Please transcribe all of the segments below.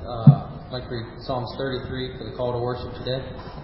I'd like to read Psalms 33 for the call to worship today.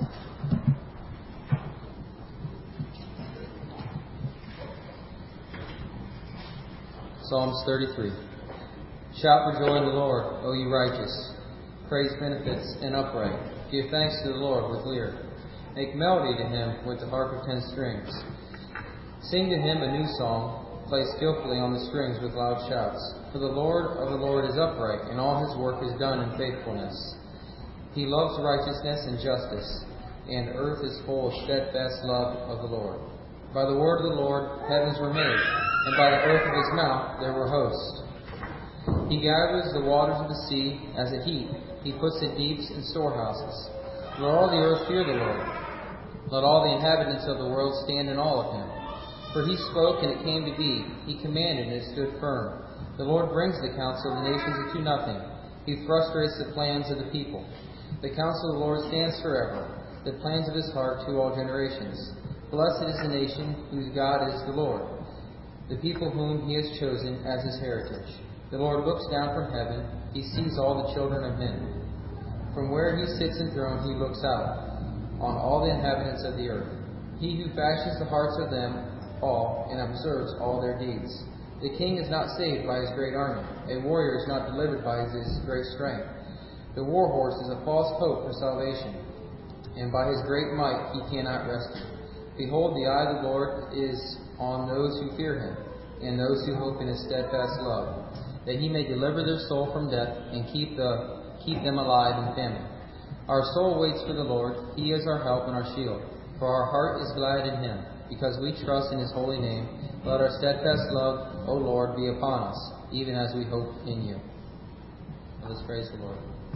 Psalms 33. Shout for joy in the Lord, O you righteous. Praise benefits and upright. Give thanks to the Lord with lyre. Make melody to him with the harp of 10 strings. Sing to him a new song. Play skillfully on the strings with loud shouts. For the Lord of the Lord is upright, and all his work is done in faithfulness. He loves righteousness and justice, and earth is full of steadfast love of the Lord. By the word of the Lord heavens were made, and by the earth of his mouth there were hosts. He gathers the waters of the sea as a heap. He puts the deeps in storehouses. Let all the earth fear the Lord. Let all the inhabitants of the world stand in awe of him. For he spoke, and it came to be. He commanded, and it stood firm. The Lord brings the counsel of the nations into nothing. He frustrates the plans of the people. The counsel of the Lord stands forever, the plans of his heart to all generations. Blessed is the nation whose God is the Lord, the people whom he has chosen as his heritage. The Lord looks down from heaven. He sees all the children of men. From where he sits enthroned, he looks out on all the inhabitants of the earth. He who fashions the hearts of them all and observes all their deeds. The king is not saved by his great army. A warrior is not delivered by his great strength. The war horse is a false hope for salvation, and by his great might he cannot rescue. Behold, the eye of the Lord is on those who fear him, and those who hope in his steadfast love, that he may deliver their soul from death and keep them alive in famine. Our soul waits for the Lord. He is our help and our shield. For our heart is glad in him, because we trust in his holy name. Let our steadfast love, O Lord, be upon us, even as we hope in you. Let us praise the Lord.